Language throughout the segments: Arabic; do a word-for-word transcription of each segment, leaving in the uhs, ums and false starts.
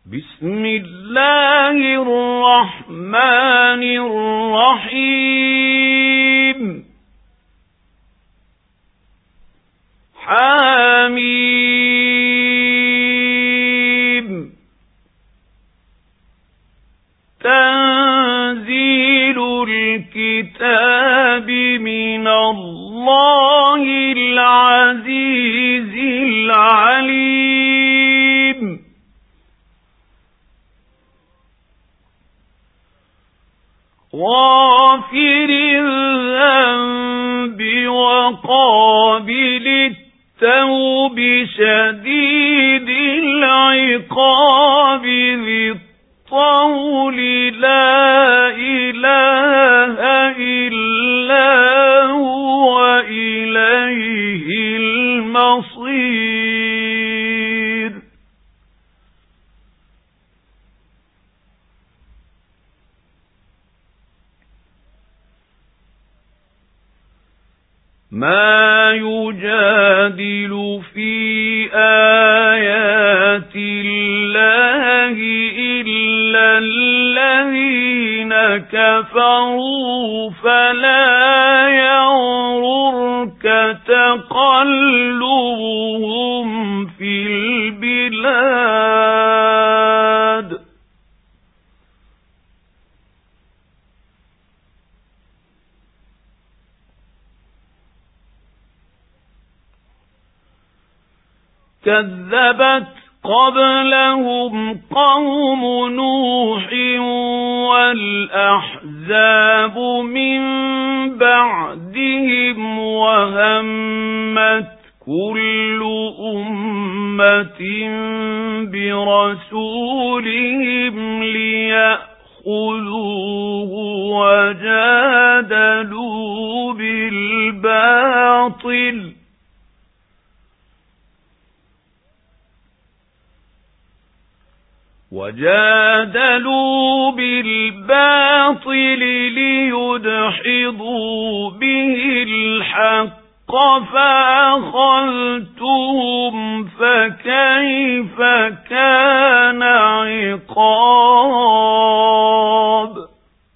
بسم الله الرحمن الرحيم حميم تنزيل الكتاب من الله العزيز العليم غافر الذنب وقابل التوب شديد العقاب ذي الطول لا إله إلا هو إليه المصير ما يجادل في آيات الله إلا الذين كفروا فلا يغررك تقلبهم في البلاد كذبت قبلهم قوم نوح والأحزاب من بعدهم وهمت كل أمة برسولهم ليأخذوه وجادلوا بالباطل وجادلوا بالباطل ليدحضوا به الحق فأخذتهم فكيف كان عقاب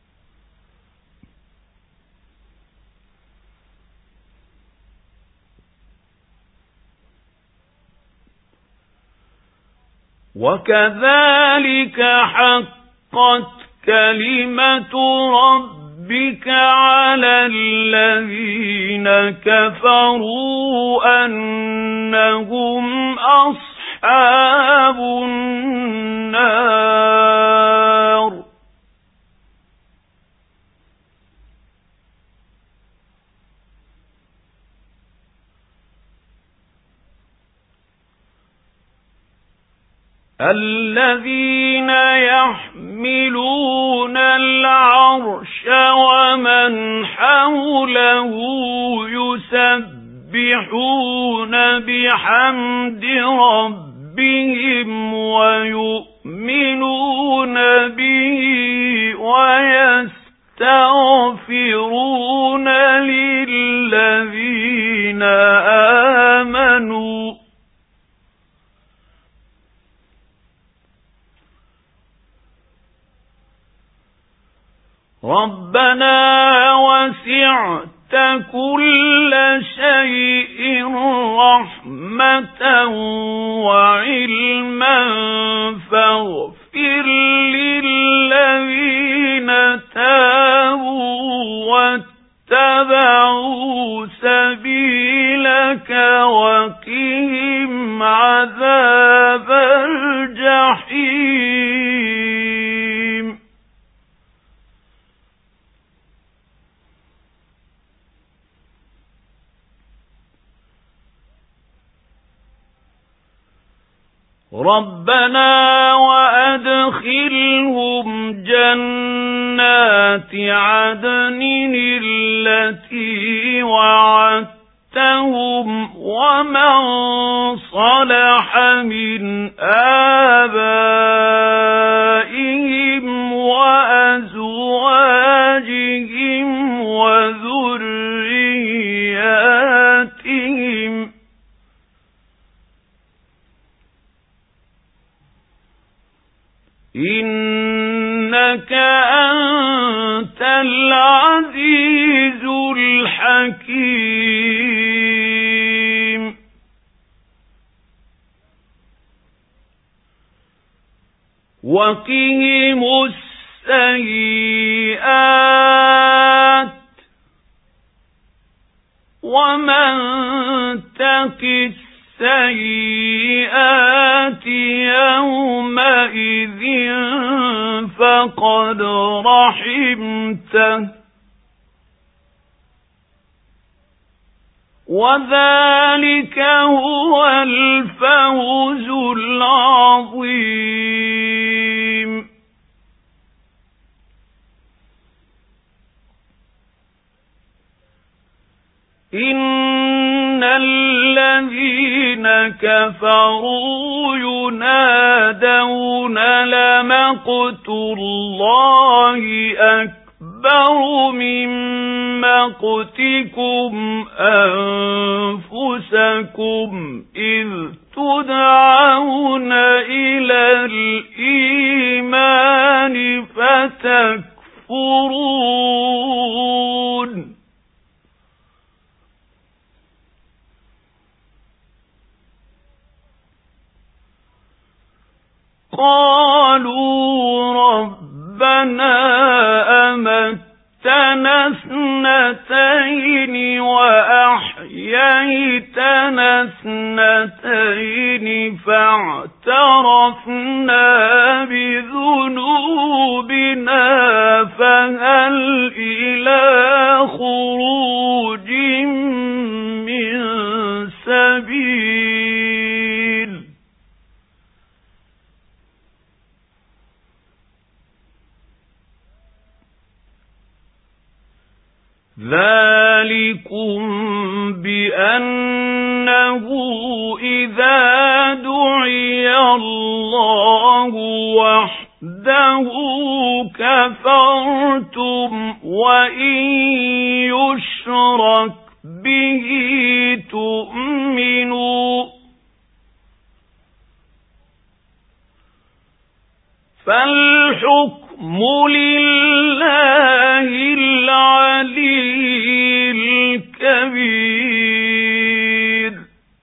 وكذلك حقت كلمة ربك على الذين كفروا أنهم أصحاب النار الذين يحملون العرش ومن حوله يسبحون بحمد ربهم ويؤمنون به ويستغفرون للذين آمنوا ربنا وسعت كل شيء رحمة وعلما فاغفر للذين تابوا واتبعوا سبيلك وقهم عذاب الجحيم ربنا وأدخلهم جنات عدن التي وعدتهم ومن صلح من آبائهم وأزواجهم وذرياتهم إنك أنت العزيز الحكيم وقهم السيئات ومن تق السيئات يومئذ فقد رحمته وذلك هو الفوز العظيم إن الذين كفروا ينادون لمقت الله أكبر من مقتكم أنفسكم إذ تدعون إلى الإيمان فتكفرون قالوا ربنا أمتنا اثنتين وأحييتنا اثنتين فاعترفنا بذنوبنا فهل إلى خروج من سبيل ذلكم بأنه إذا دعي الله وحده كفرتم وإن يشرك به تؤمنوا فالحكم لله العلي الكبير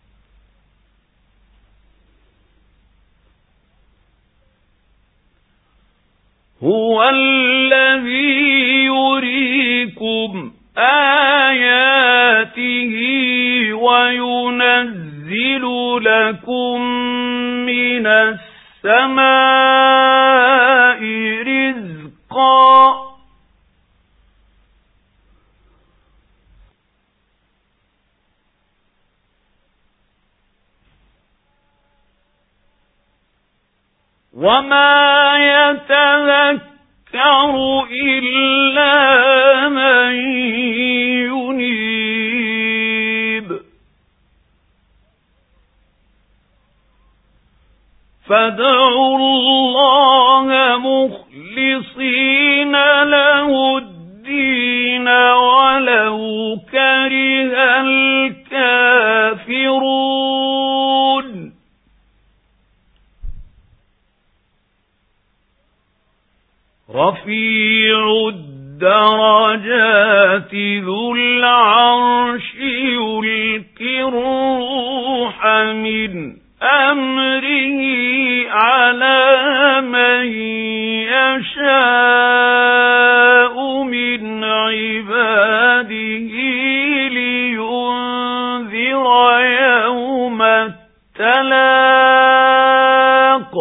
هو الذي يريكم آياته وينزل لكم من السماء رزقا وما يتذكر إلا من ينيب فادعوا الله مخلصين له الدين ولو كره الكافرون رفيع الدرجات ذو العرش يلقي الروح من أمره على من يشاء من عباده لينذر يوم التلاق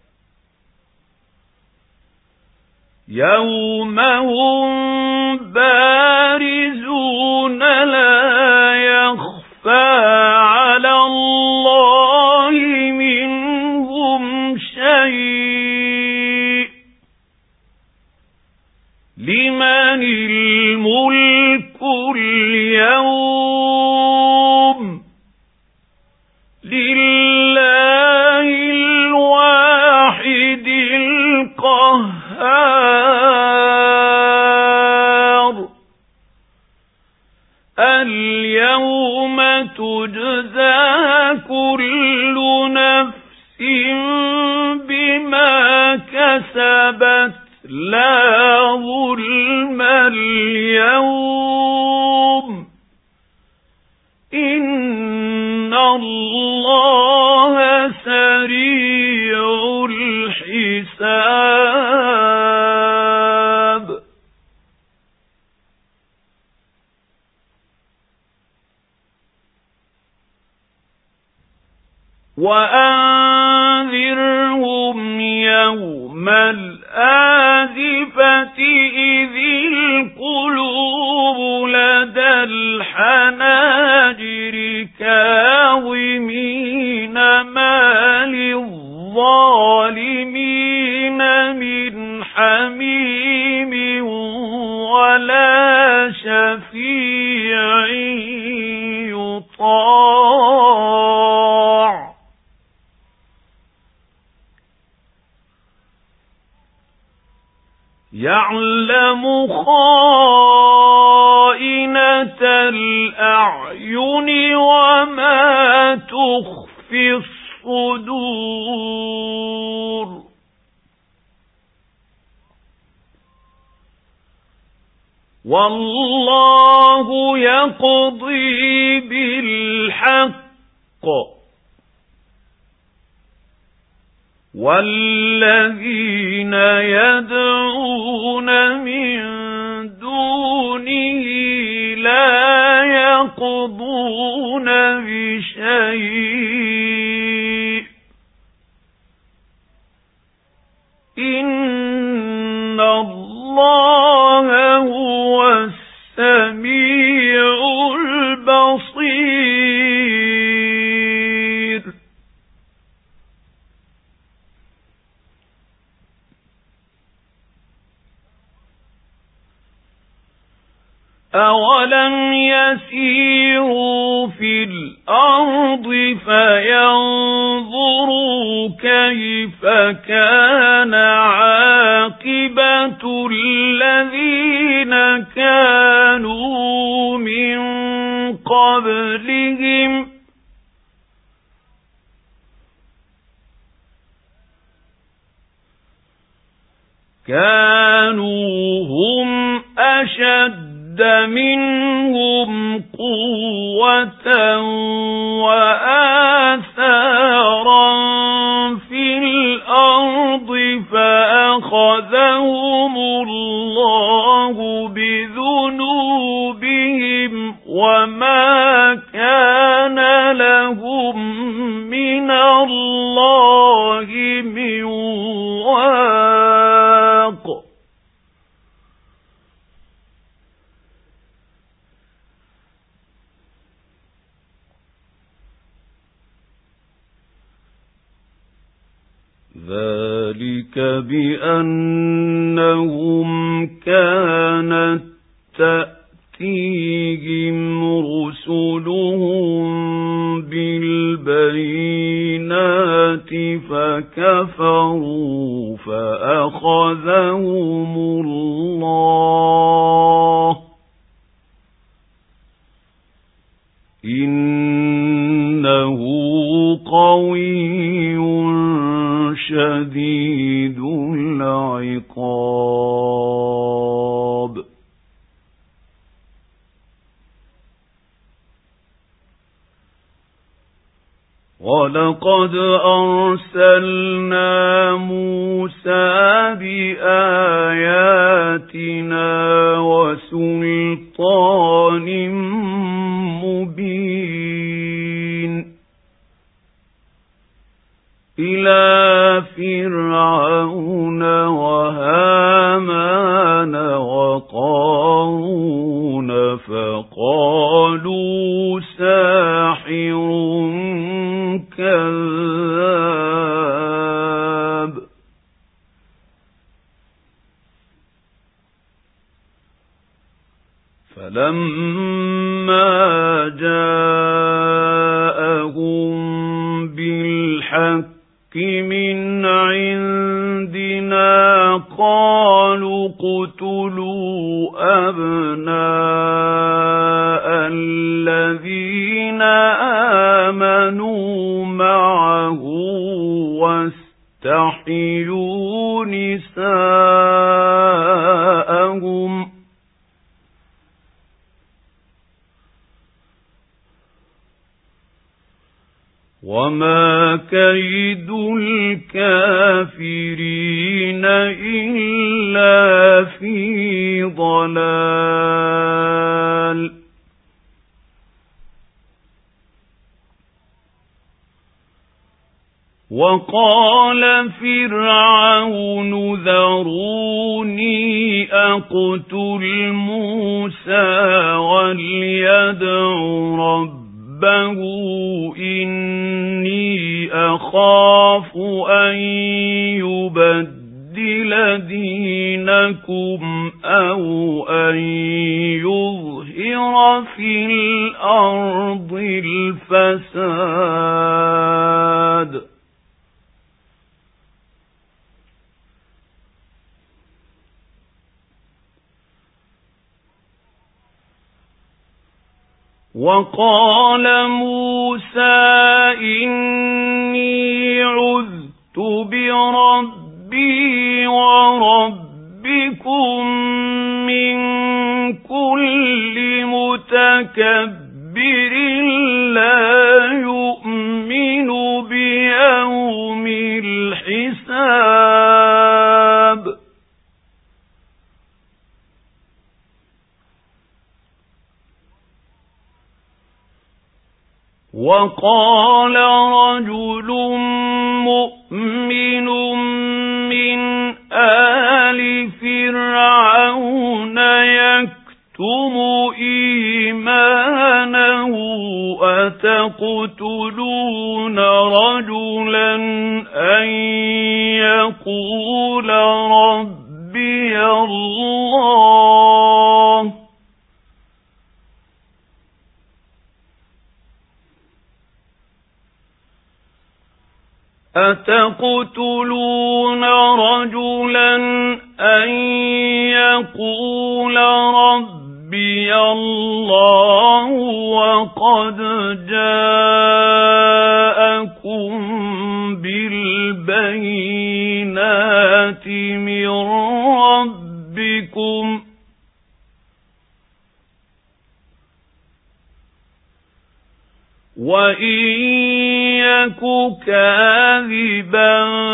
يوم هم بارزون لا يخفى على الله منهم شيء لمن الملك اليوم لله الواحد القهار اليوم تجزى كل نفس بما كسبت كسبت لا ظلم اليوم إن الله سريع الحساب وأنذرهم يوم الآزفة إذ القلوب لدى الحناجر كاظمين ما للظالمين من حميم ولا شفيع يطاع يعلم خائنة الأعين وما تخفي الصدور والله يقضي بالحق والذين يدعون من دونه لا يقضون بشيء إن الله هو السميع البصير أولم يسيروا في الأرض فينظروا كيف كان عاقبة الذين كانوا من قبلهم كانوا هم أشد منهم قوة وآثارا في الأرض فأخذهم الله بذنوبهم وما كان لهم من الله من واق ذلك بأنهم كانت تأتيهم رسلهم بالبينات فكفروا فأخذهم الله إنه قوي شديد العقاب ولقد أرسلنا موسى بآياتنا وسلطان مبين إلى فرعون وهامان وقارون فقالوا ساحر كذاب فلما جاءهم بالحق من عندنا قالوا اقتلوا أبناء الذين آمنوا معه يستحيوا نساءهم وما كيد الكافرين إلا في ضلال وقال فرعون ذروني أقتل موسى وليدع ربه إني أخاف أن يبدل دينكم أو أن يظهر في الأرض الفساد وقال موسى إني عذت بربي وربكم من كل متكبر لا يؤمن بيوم الحساب وقال رجل مؤمن من آل فرعون يكتم إيمانه أتقتلون رجلا أن يقول ربي الله أتقتلون رجلا أن يقول ربي الله وقد جاءكم بالبينات من ربكم وإن يك كاذبا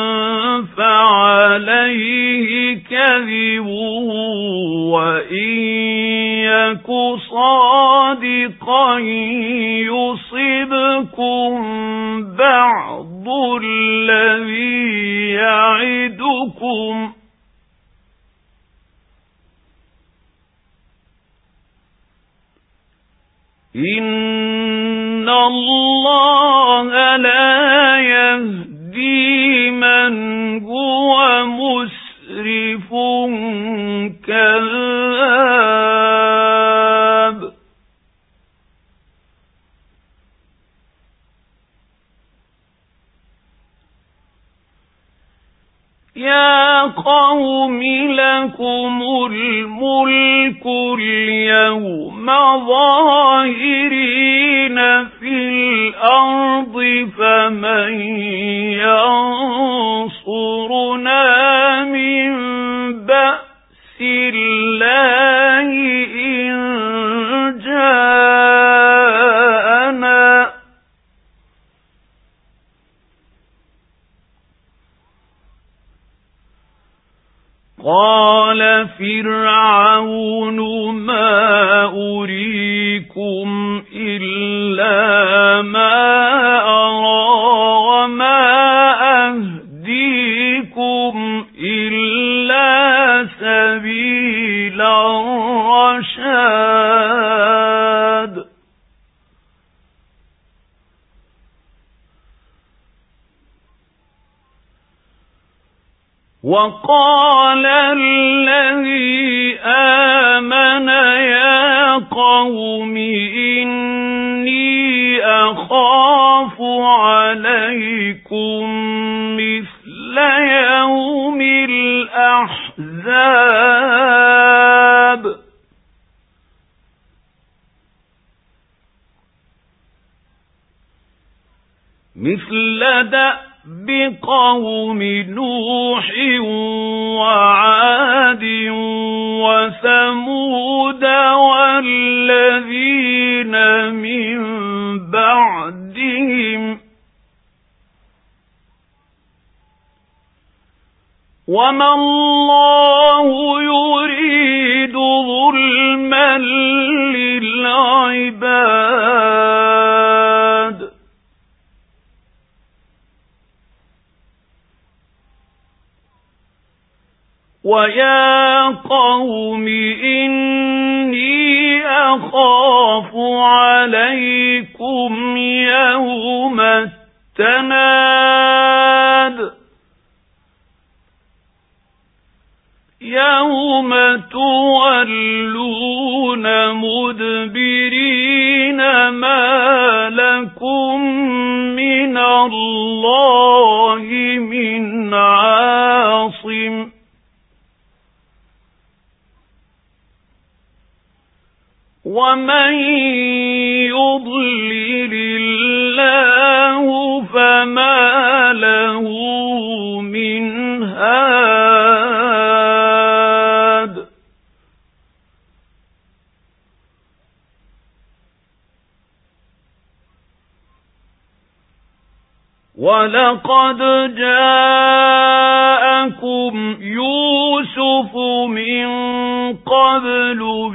فعليه كذبه وإن يك صادقا يصبكم بعض الذي يعدكم إن الله لا يهدي من هو مسرف كذاب يا قوم لكم الملك اليوم ظاهرين في الأرض فمن ينصرنا من بأس الله إن جاءنا قال فرعون ما أريكم إلا ما أرى وما أهديكم إلا سبيل الرشاد وقال الذي آمن يا قوم إني أخاف عليكم مثل يوم الأحزاب مثل دأب بقوم نوح وعاد وثمود والذين من بعدهم وما الله يريد ظلما للعباد ويا قوم إني أخاف عليكم يوم التناد يوم تولون مدبرين ما لكم من الله من عاصم ومن يضلل الله فما له من هاد ولقد جاءكم يوسف من قبل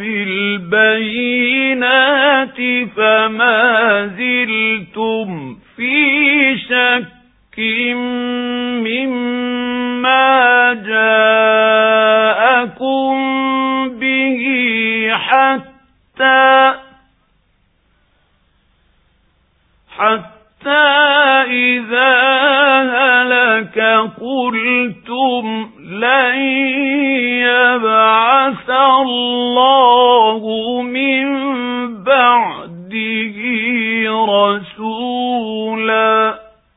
بالبينات فما زلتم في شك مما جاءكم به حتى حتى إذا هلك قلتم لن يبعث الله من بعده رسولا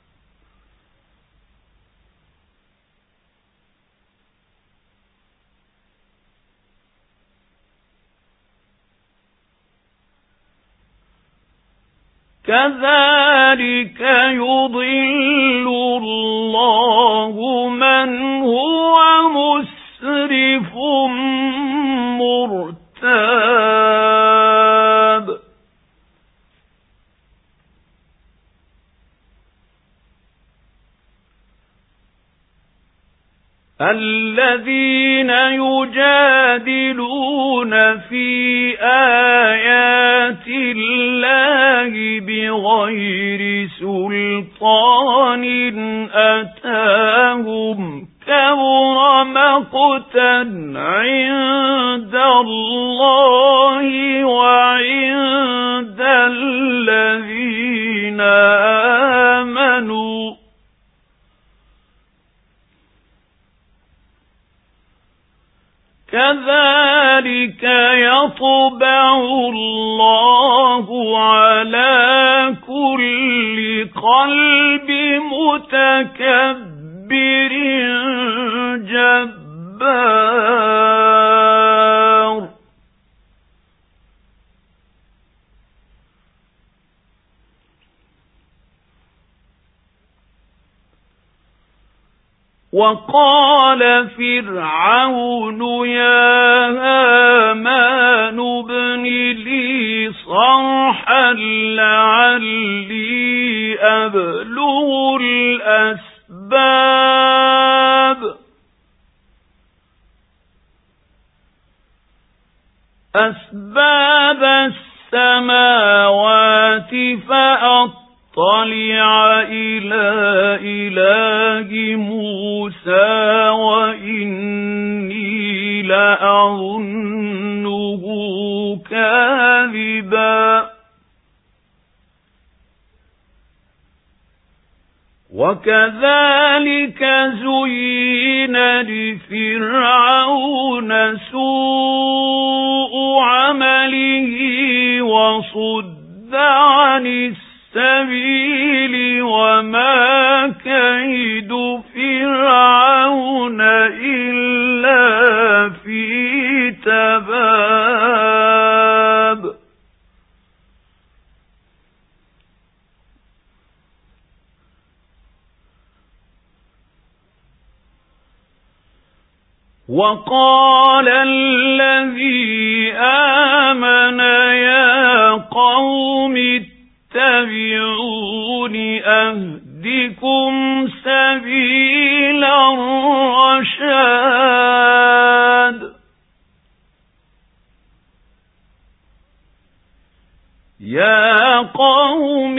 كذلك يضل الله من هو مسرف مرتاب الذين يجادلون في آيات الله بغير سلطان أتاهم كبر مقتا عند الله وعند الذين آمنوا كذلك يطبع الله على كل قلب متكبر جبار وقال فرعون يا هامان ابن لي صرحا لعلي أبلغ الأسباب أسباب السماوات فأطلع إلى إله موسى وإني لأظنه كاذبا وكذلك زين لفرعون سوء عمله وصد عن السبيل وما كيد فرعون إلا في تباب وقال الذي آمن يا قوم اتبعون أهدكم سبيل الرشاد يا قوم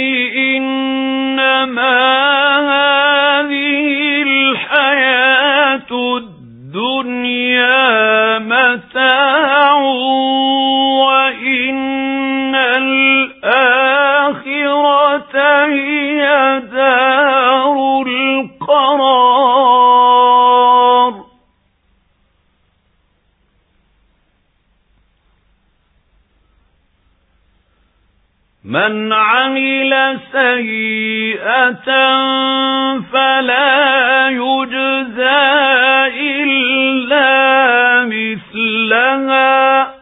إنما هذه الحياة الدنيا متاع وإن الآخرة هي دار القرار من عمل سيئة فلا يجزى إلا مثلها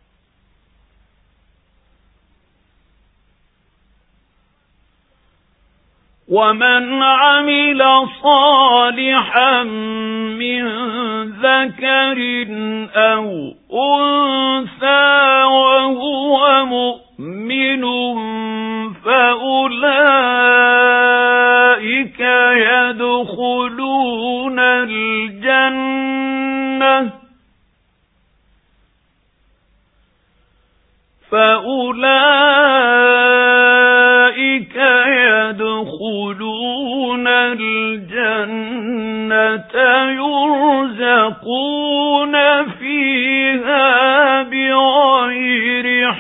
ومن عمل صالحا من ذكر أو أنثى وهو مؤمن فأولئك يدخلون الجنة فأولئك يدخلون الجنة يرزقون فيها بغير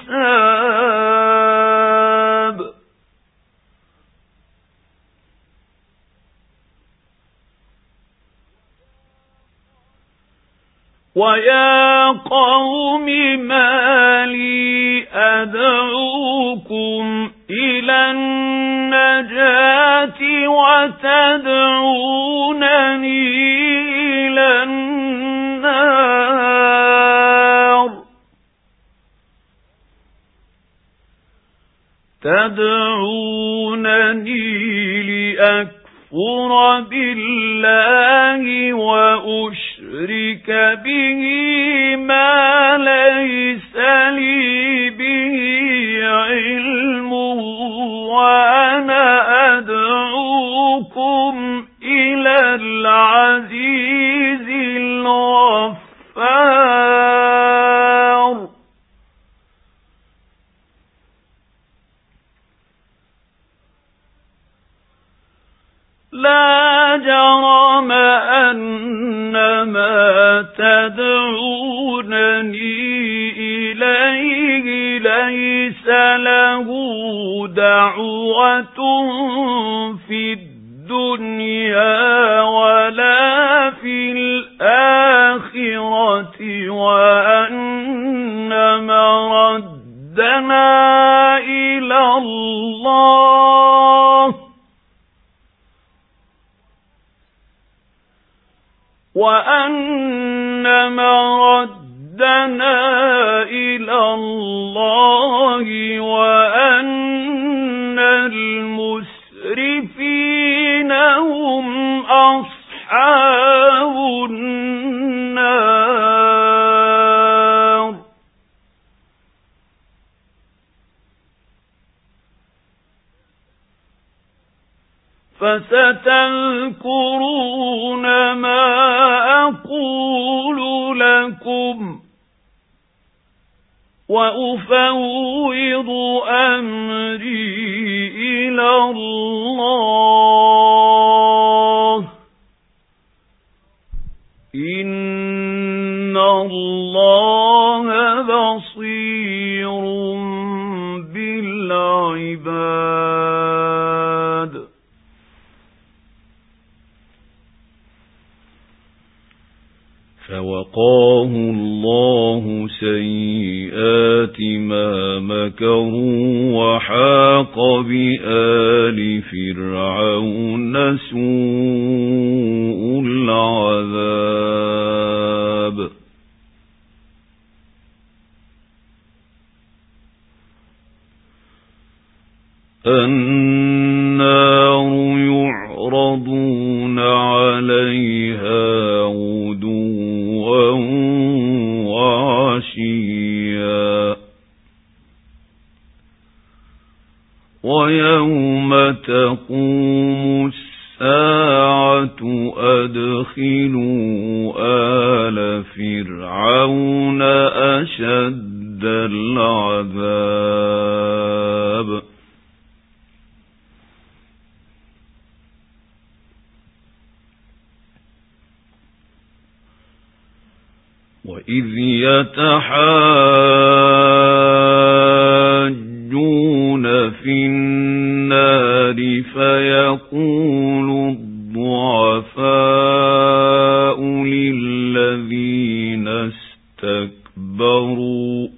حساب ويا قوم ما لي أدعوكم إلى النجاة وتدعونني إلى النار تدعونني لأكفر بالله وأشرك به ما ليس لي به علم وأنا أدعوكم إلى العزيز الغفار لا جرم أن ما تدعونني إليه ليس له دعوة في الدنيا ولا في الآخرة وأن مردنا إلى الله وأن مردنا إلى الله وأن المسرفين هم أصحاب النار فستذكرون ما أقول لكم وأفوض أمري إلى الله إن الله بصير بالعباد فوقاه الله سيئات ما مكروا وحاق بآل فرعون سوء العذاب النار يعرضون عليها غدوا ويوم تقوم الساعة أدخلوا آل فرعون أشد العذاب وإذ يتحاجون في النار فيقول الضعفاء للذين استكبروا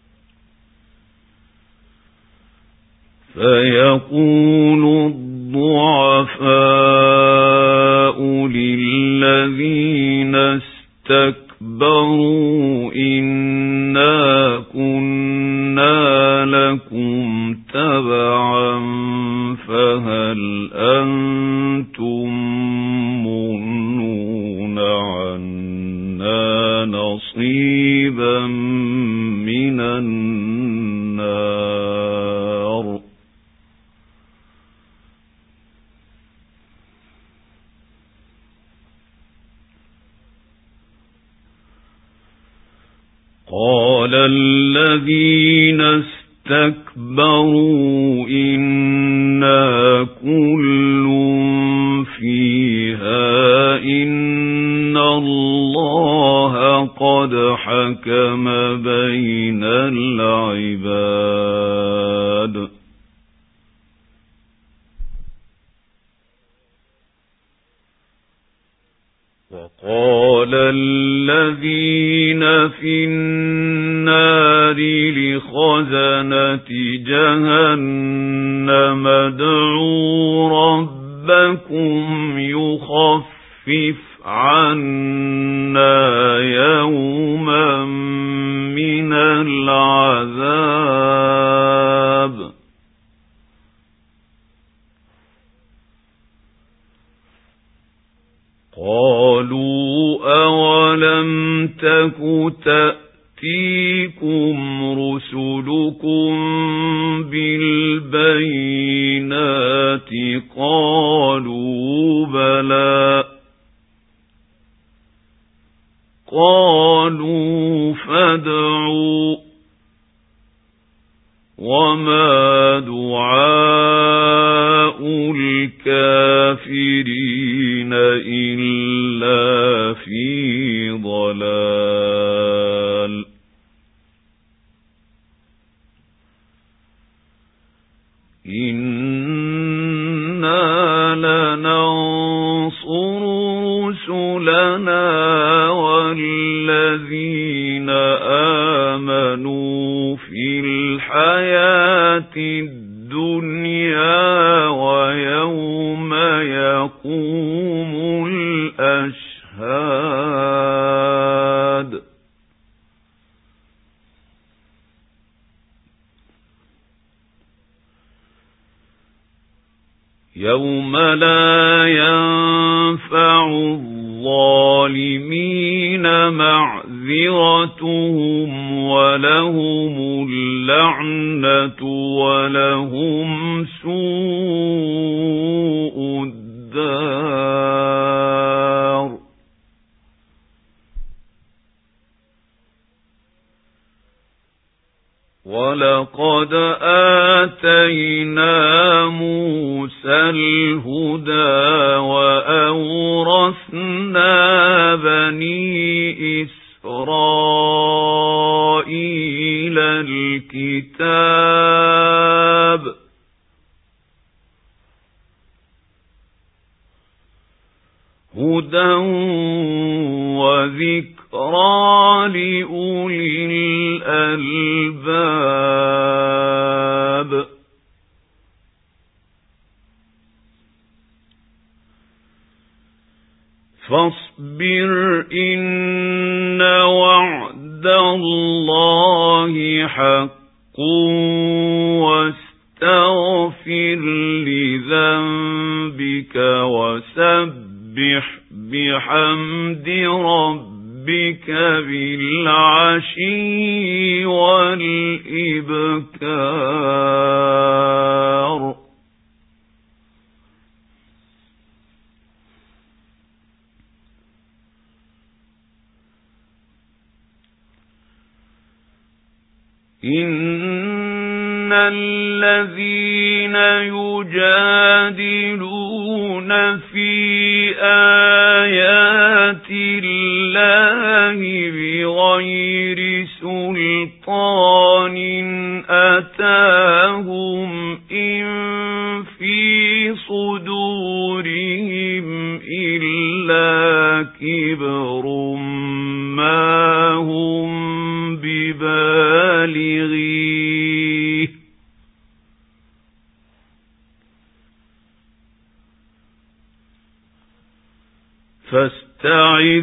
فيقول الضعفاء للذين استكبروا إنا كنا لكم تبعا فهل أنتم مغنون عنا نصيبا من النار قال الذين استكبروا إنا كل فيها إن الله قد حكم بين العباد وقال الذين في النار لخزنة جهنم ادعوا ربكم يخفف عنا يوما من العذاب قالوا أولم تك تأتيكم رسلكم بالبينات قالوا بلى قالوا فادعوا وما دعاء الكافرين إلا في ضلال إنا لننصر رسلنا والذين آمنوا في الحياة الدنيا ويوم يقوم الأشهاد يوم لا ينفع الظالمين معذرتهم ولهم اللعنة ولهم سوء الدار ولقد آتينا موسى الهدى وأورثنا بني إسرائيل الكتاب هدى وذكرى لأولي الألباب فاصبر إن وعد الله حق واستغفر لذنبك وسبح بحمد ربك بالعشي والإبكار إن الذين يجادلون في آيات الله بغير سلطان أتاهم إن في صدورهم إلا كبر ما هم ببالغيه فاستعذ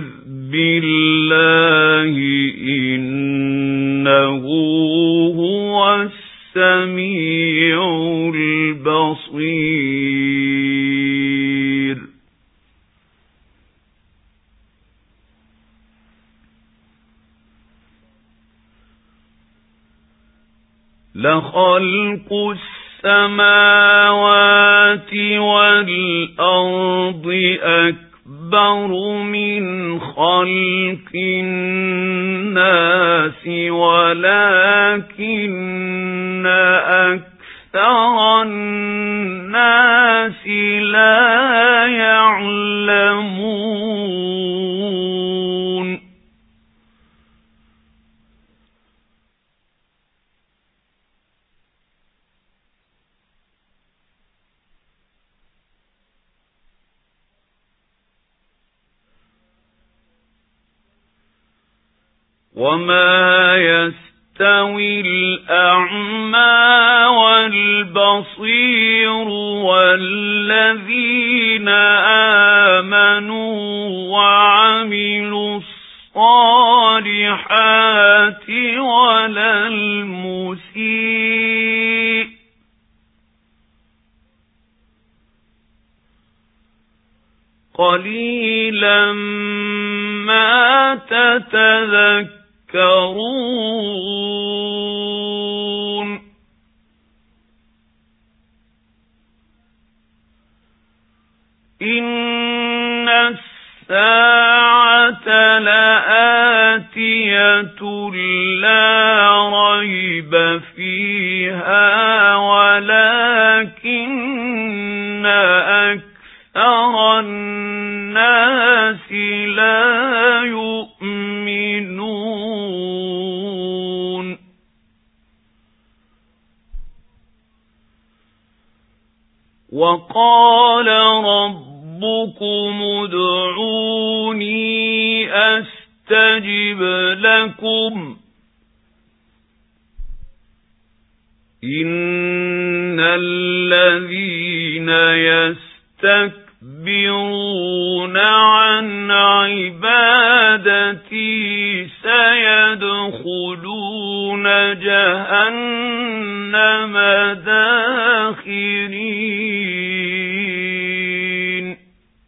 بالله إنه هو السميع البصير. لخلق السماوات والأرض أكبر من خلق الناس ولكن أكثر الناس لا يعلمون. وما يستوي الأعمى والبصير والذين آمنوا وعملوا الصالحات ولا المسيء قليلا ما تتذكرون. إن الساعة لآتية لا ريب فيها ولكن أكثر الناس لا يؤمنون. وقال ربكم ادعوني أستجب لكم إن الذين يستكبرون عن عبادتي سيدخلون جهنم داخرين.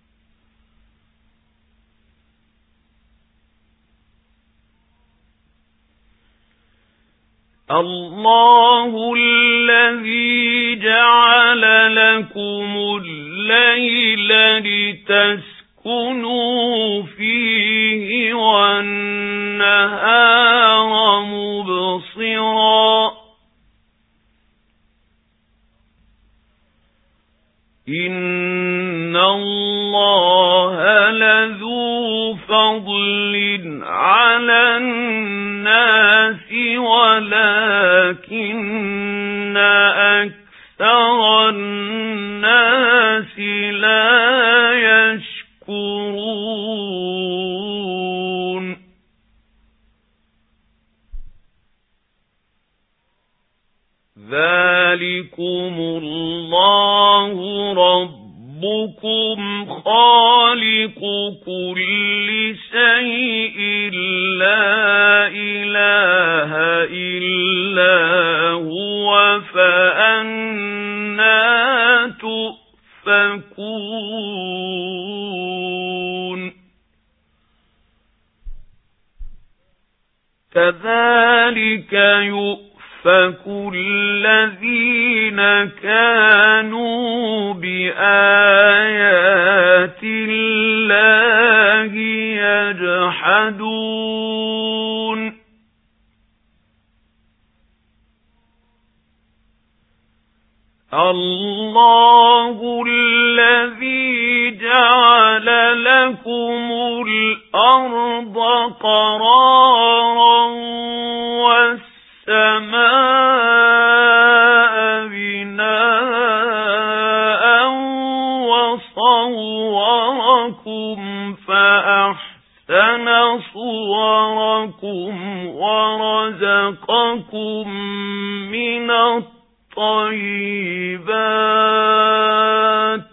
الله الذي جعل لكم الليل لتسكنوا فيه والنهار مبصرا إن الله لذو فضل على الناس ولكن أكثر الناس لا يشكرون. ذلكم الله ربكم خالق كل شيء لا إله إلا هو فأنى تؤفكون. كذلك يؤفك الذين كانوا بآيات الله يجحدون. الله الذي جعل لكم الأرض قرارا والسماء بناء وصوركم فأحسن صوركم ورزقكم من الطيبات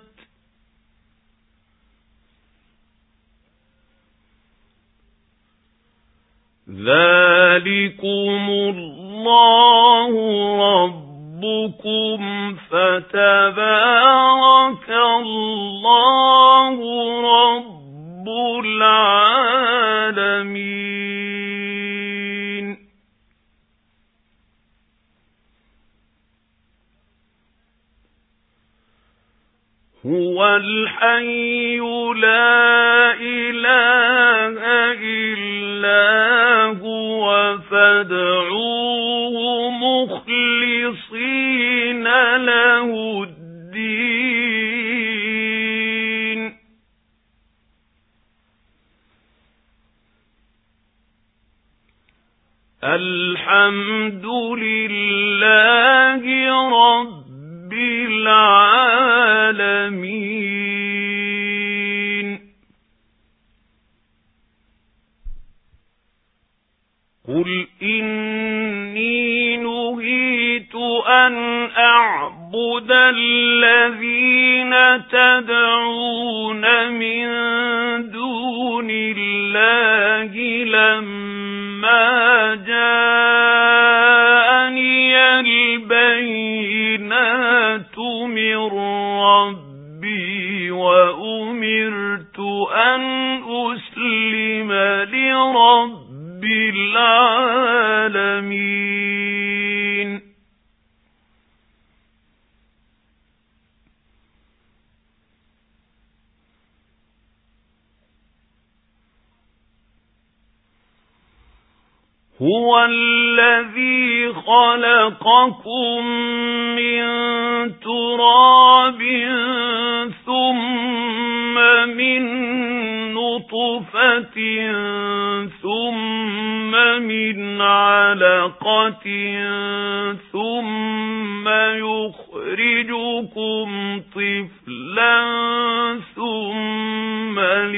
ذلكم الله ربكم فتبارك الله رب العالمين. هو الحي لا إله إلا هو فادعوه مخلصين له الدين. الحمد لله رب العالمين. قل إني نهيت أن أعبد الذين تدعون من دون الله لما جاءني البينات من ربي وأمرت أن أسلم لرب العالمين. هو الذي خلقكم من تراب ثم من نطفة ثم من علقة ثم يخرجكم طفلا ثم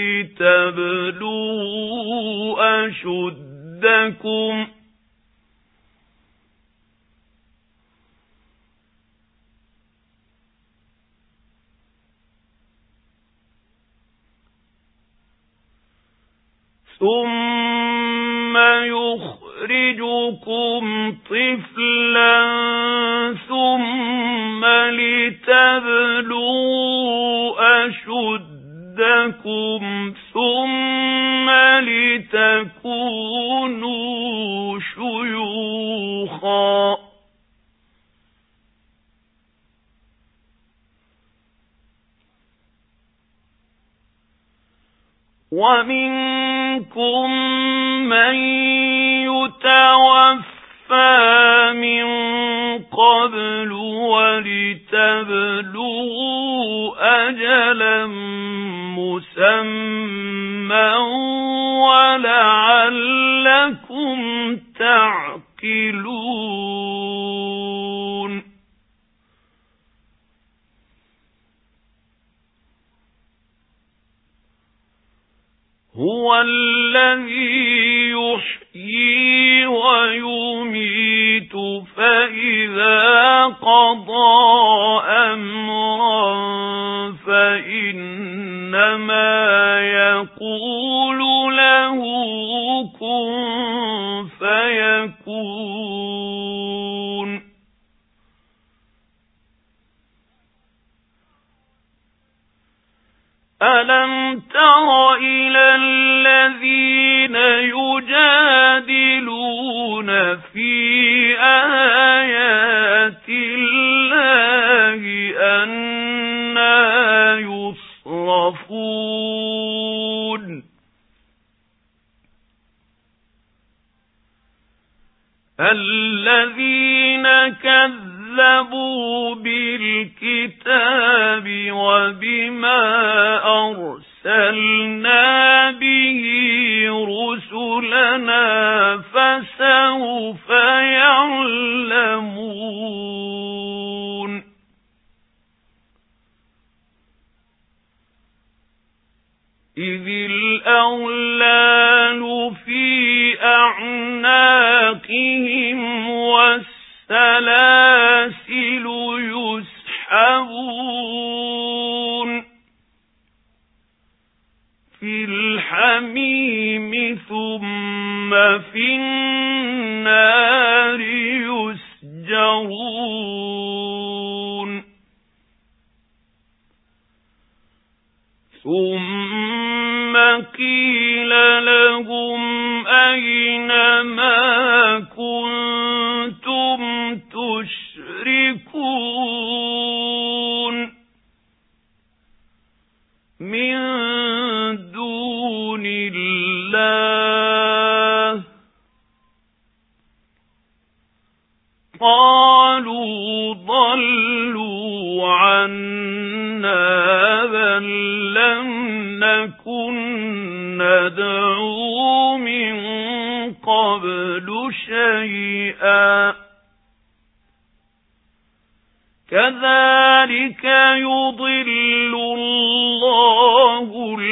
لتبلغوا أشدكم ثم يخرجكم طفلا ثم لتبلغوا أشدكم ثم لتكونوا شيوخا ومنكم من يتوفى من قبل ولتبلغوا أجلا مسمى ولعلكم تعقلون. هو الذي يحيي ويميت فإذا قضى أمرا فإنما يقول له كن فيكون. ألم تر إلى الذين يجادلون في آيات الله أنى يصرفون. الذين كذبوا كذبوا بالكتاب وبما أرسلنا به رسلنا فسوف يعلمون إذ الأغلال في أعناقهم والسلاسل يسحبون في الحميم ثم في النار يسجرون ثم قيل لهم أين ما كنتم تشركون من دون الله قالوا ضلوا عنا بل لم نكن ندعو من قبل شيئا كذلك يضل الله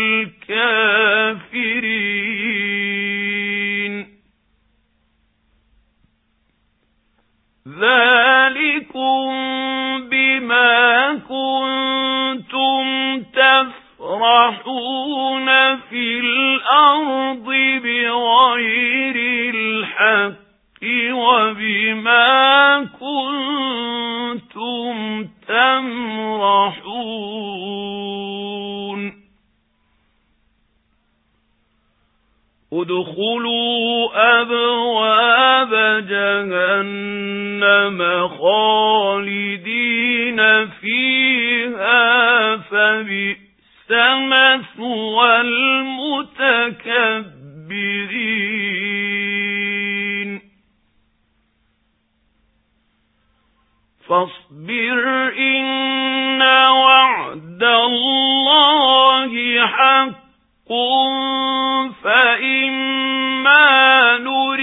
الكافرين ذلكم بما كنتم تفرحون في الأرض بغير الحق وبما كنتم تمرحون ادخلوا أبواب جهنم خالدين فيها فبئس مثوى المتكبرين فاصبر إن وعد الله حق فإما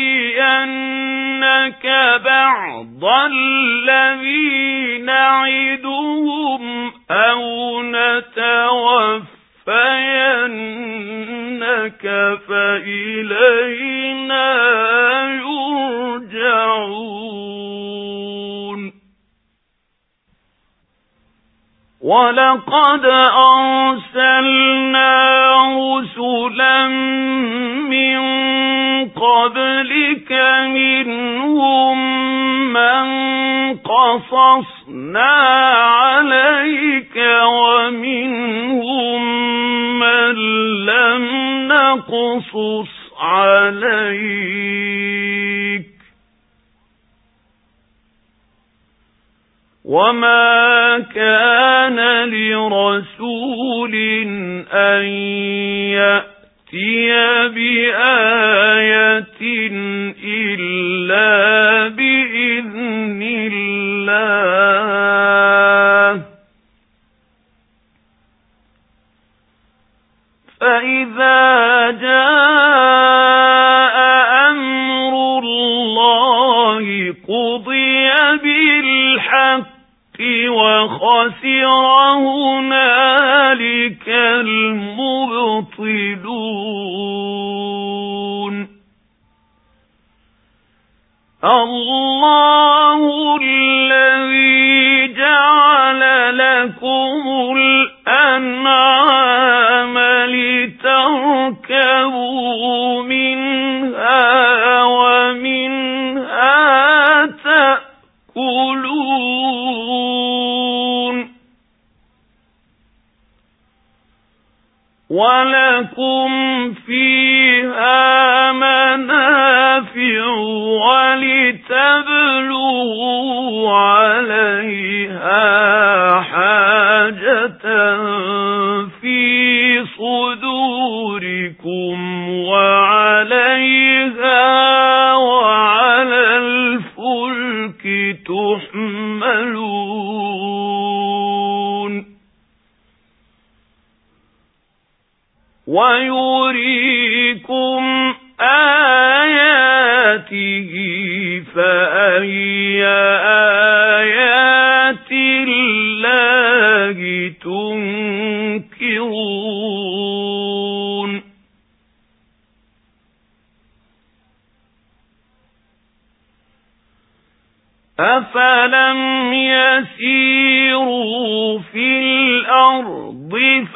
نرينك بعض الذي نعدهم أو نتوفينك فإلينا يرجعون ولقد أرسلنا رسلا من قبلك منهم من قصصنا عليك ومنهم من لم نقصص عليك وما كان لرسول أن يأتي بآية إلا بإذن الله فإذا جاء أمر الله قضي بالحق وخسر هنالك المبطلون الله الذي جعل لكم الأنعام لتركبوا منها ومنها تأكلون ولكم فيها منافع ولتبلغوا عليها حاجة في صدوركم وعليها وعلى الفلك تحملون يريكم آياته فأي آيات الله تنكرون أفلم يسيروا في الأرض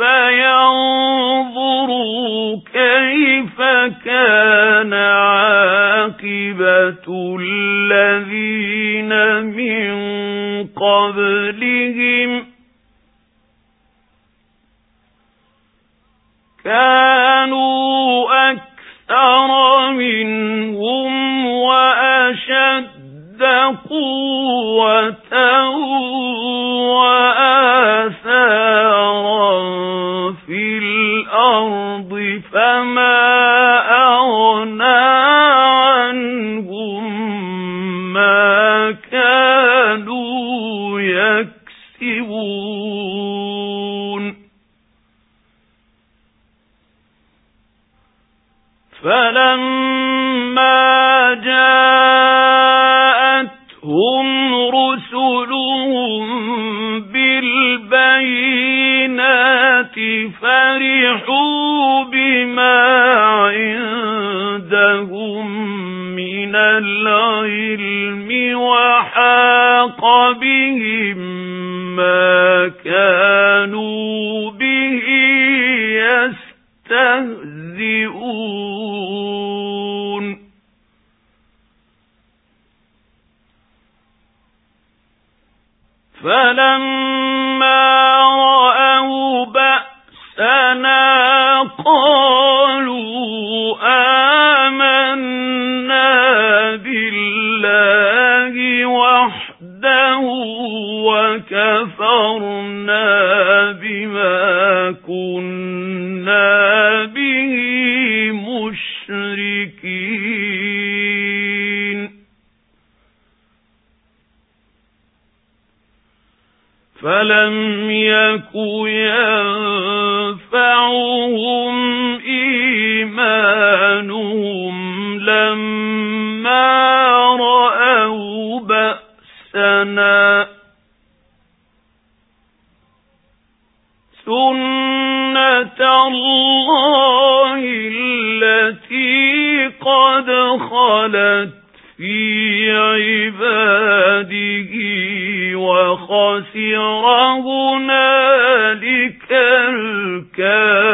فينظروا كيف كان عاقبة الذين من قبلهم كانوا أكثر منهم وأشد قوة وآثارا في الأرض فما أغنى عنهم ما كانوا يكسبون فلما جاءتهم رسلهم بالبينات فرحوا بما عندهم من العلم وحاق بهم ما كانوا به يستهزئون فلما رأوا بأسنا قالوا آمنا بالله وحده وكفرنا بما كنا به مشركين فلم يك ينفعهم إيمانهم لما رأوا بأسنا سنة الله التي قد خلت في عباده وخسر هنالك الكافرون